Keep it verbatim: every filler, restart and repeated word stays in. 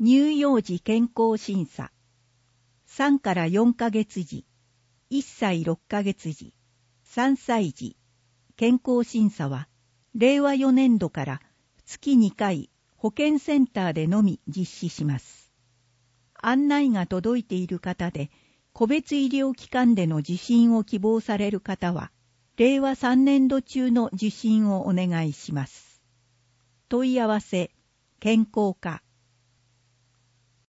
乳幼児健康審査、さんからよんかげつ児、いっさいろっかげつ児、さんさい児、健康審査は、れいわよねんどから月にかい保健センターでのみ実施します。案内が届いている方で、個別医療機関での受診を希望される方は、れいわさんねんど中の受診をお願いします。問い合わせ、健康課